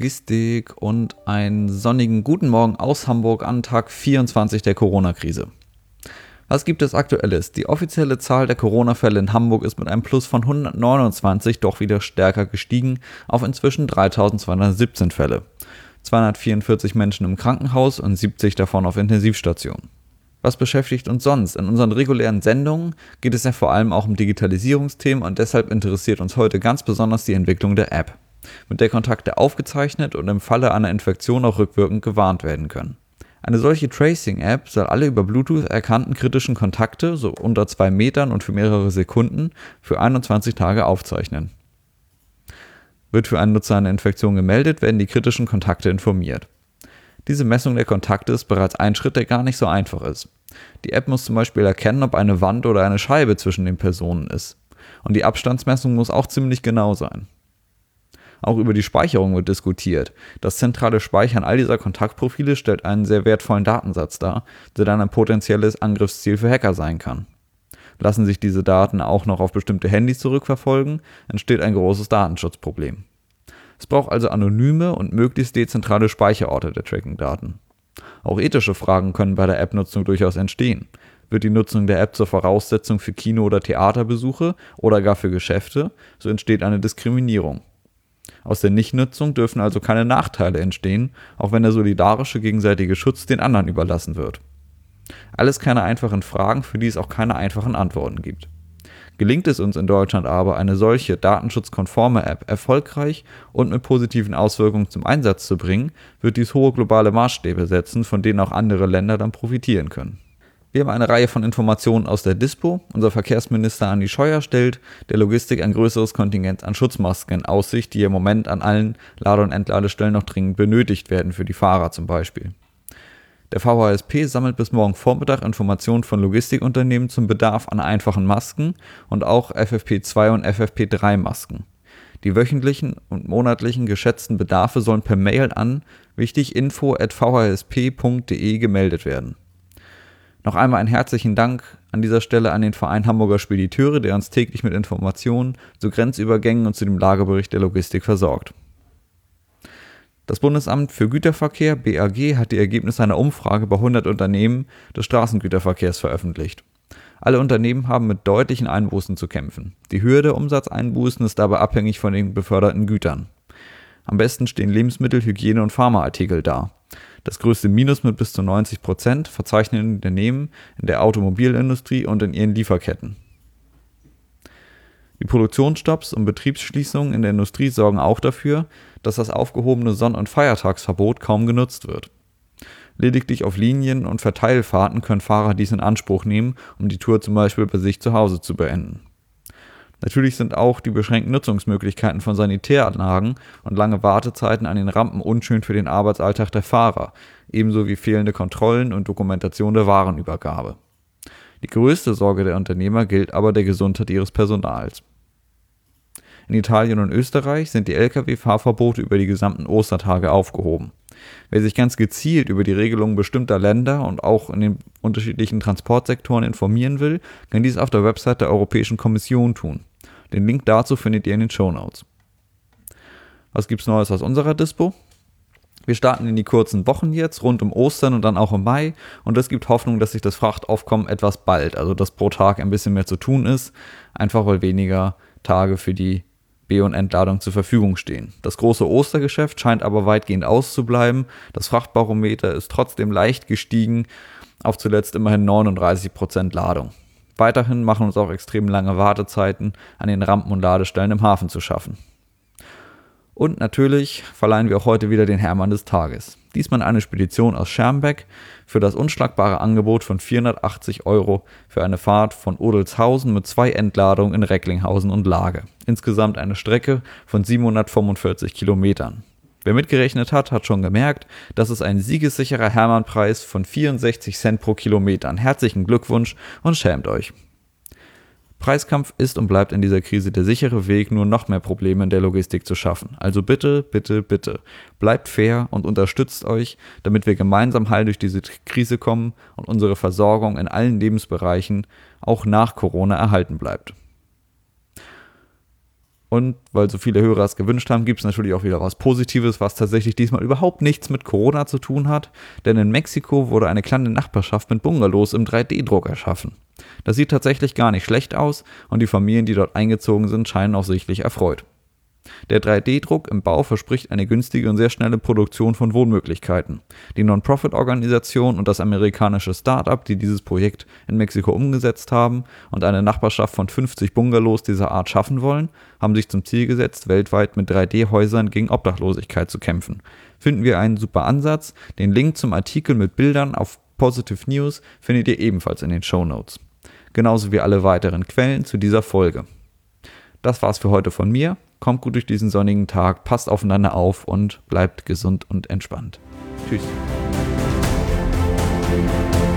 Logistik und einen sonnigen guten Morgen aus Hamburg an Tag 24 der Corona-Krise. Was gibt es Aktuelles? Die offizielle Zahl der Corona-Fälle in Hamburg ist mit einem Plus von 129 doch wieder stärker gestiegen auf inzwischen 3.217 Fälle. 244 Menschen im Krankenhaus und 70 davon auf Intensivstationen. Was beschäftigt uns sonst? In unseren regulären Sendungen geht es ja vor allem auch um Digitalisierungsthemen und deshalb interessiert uns heute ganz besonders die Entwicklung der App, mit der Kontakte aufgezeichnet und im Falle einer Infektion auch rückwirkend gewarnt werden können. Eine solche Tracing-App soll alle über Bluetooth erkannten kritischen Kontakte, so unter 2 Metern und für mehrere Sekunden, für 21 Tage aufzeichnen. Wird für einen Nutzer eine Infektion gemeldet, werden die kritischen Kontakte informiert. Diese Messung der Kontakte ist bereits ein Schritt, der gar nicht so einfach ist. Die App muss zum Beispiel erkennen, ob eine Wand oder eine Scheibe zwischen den Personen ist. Und die Abstandsmessung muss auch ziemlich genau sein. Auch über die Speicherung wird diskutiert. Das zentrale Speichern all dieser Kontaktprofile stellt einen sehr wertvollen Datensatz dar, der dann ein potenzielles Angriffsziel für Hacker sein kann. Lassen sich diese Daten auch noch auf bestimmte Handys zurückverfolgen, entsteht ein großes Datenschutzproblem. Es braucht also anonyme und möglichst dezentrale Speicherorte der Tracking-Daten. Auch ethische Fragen können bei der App-Nutzung durchaus entstehen. Wird die Nutzung der App zur Voraussetzung für Kino- oder Theaterbesuche oder gar für Geschäfte, so entsteht eine Diskriminierung. Aus der Nichtnutzung dürfen also keine Nachteile entstehen, auch wenn der solidarische gegenseitige Schutz den anderen überlassen wird. Alles keine einfachen Fragen, für die es auch keine einfachen Antworten gibt. Gelingt es uns in Deutschland aber, eine solche datenschutzkonforme App erfolgreich und mit positiven Auswirkungen zum Einsatz zu bringen, wird dies hohe globale Maßstäbe setzen, von denen auch andere Länder dann profitieren können. Wir haben eine Reihe von Informationen aus der Dispo. Unser Verkehrsminister Andi Scheuer stellt der Logistik ein größeres Kontingent an Schutzmasken in Aussicht, die im Moment an allen Lade- und Entladestellen noch dringend benötigt werden, für die Fahrer zum Beispiel. Der VHSP sammelt bis morgen Vormittag Informationen von Logistikunternehmen zum Bedarf an einfachen Masken und auch FFP2 und FFP3 Masken. Die wöchentlichen und monatlichen geschätzten Bedarfe sollen per Mail an info@vhsp.de gemeldet werden. Noch einmal einen herzlichen Dank an dieser Stelle an den Verein Hamburger Spediteure, der uns täglich mit Informationen zu Grenzübergängen und zu dem Lagebericht der Logistik versorgt. Das Bundesamt für Güterverkehr, BAG, hat die Ergebnisse einer Umfrage bei 100 Unternehmen des Straßengüterverkehrs veröffentlicht. Alle Unternehmen haben mit deutlichen Einbußen zu kämpfen. Die Höhe der Umsatzeinbußen ist dabei abhängig von den beförderten Gütern. Am besten stehen Lebensmittel, Hygiene- und Pharmaartikel da. Das größte Minus mit bis zu 90% verzeichnen Unternehmen in der Automobilindustrie und in ihren Lieferketten. Die Produktionsstopps und Betriebsschließungen in der Industrie sorgen auch dafür, dass das aufgehobene Sonn- und Feiertagsverbot kaum genutzt wird. Lediglich auf Linien und Verteilfahrten können Fahrer dies in Anspruch nehmen, um die Tour zum Beispiel bei sich zu Hause zu beenden. Natürlich sind auch die beschränkten Nutzungsmöglichkeiten von Sanitäranlagen und lange Wartezeiten an den Rampen unschön für den Arbeitsalltag der Fahrer, ebenso wie fehlende Kontrollen und Dokumentation der Warenübergabe. Die größte Sorge der Unternehmer gilt aber der Gesundheit ihres Personals. In Italien und Österreich sind die Lkw-Fahrverbote über die gesamten Ostertage aufgehoben. Wer sich ganz gezielt über die Regelungen bestimmter Länder und auch in den unterschiedlichen Transportsektoren informieren will, kann dies auf der Website der Europäischen Kommission tun. Den Link dazu findet ihr in den Shownotes. Was gibt's Neues aus unserer Dispo? Wir starten in die kurzen Wochen jetzt, rund um Ostern und dann auch im Mai. Und es gibt Hoffnung, dass sich das Frachtaufkommen etwas ballt, also dass pro Tag ein bisschen mehr zu tun ist, einfach weil weniger Tage für die B- und Entladung zur Verfügung stehen. Das große Ostergeschäft scheint aber weitgehend auszubleiben. Das Frachtbarometer ist trotzdem leicht gestiegen, auf zuletzt immerhin 39% Ladung. Weiterhin machen uns auch extrem lange Wartezeiten an den Rampen und Ladestellen im Hafen zu schaffen. Und natürlich verleihen wir auch heute wieder den Hermann des Tages. Diesmal eine Spedition aus Schermbeck für das unschlagbare Angebot von 480 € für eine Fahrt von Odelshausen mit 2 Entladungen in Recklinghausen und Lage. Insgesamt eine Strecke von 745 Kilometern. Wer mitgerechnet hat, hat schon gemerkt, das ist ein siegessicherer Hermann-Preis von 64 Cent pro Kilometer. Herzlichen Glückwunsch und schämt euch. Preiskampf ist und bleibt in dieser Krise der sichere Weg, nur noch mehr Probleme in der Logistik zu schaffen. Also bitte, bitte, bitte, bleibt fair und unterstützt euch, damit wir gemeinsam heil durch diese Krise kommen und unsere Versorgung in allen Lebensbereichen auch nach Corona erhalten bleibt. Und weil so viele Hörer es gewünscht haben, gibt es natürlich auch wieder was Positives, was tatsächlich diesmal überhaupt nichts mit Corona zu tun hat. Denn in Mexiko wurde eine kleine Nachbarschaft mit Bungalows im 3D-Druck erschaffen. Das sieht tatsächlich gar nicht schlecht aus und die Familien, die dort eingezogen sind, scheinen auch sichtlich erfreut. Der 3D-Druck im Bau verspricht eine günstige und sehr schnelle Produktion von Wohnmöglichkeiten. Die Non-Profit-Organisation und das amerikanische Start-up, die dieses Projekt in Mexiko umgesetzt haben und eine Nachbarschaft von 50 Bungalows dieser Art schaffen wollen, haben sich zum Ziel gesetzt, weltweit mit 3D-Häusern gegen Obdachlosigkeit zu kämpfen. Finden wir einen super Ansatz. Den Link zum Artikel mit Bildern auf Positive News findet ihr ebenfalls in den Shownotes. Genauso wie alle weiteren Quellen zu dieser Folge. Das war's für heute von mir. Kommt gut durch diesen sonnigen Tag, passt aufeinander auf und bleibt gesund und entspannt. Tschüss.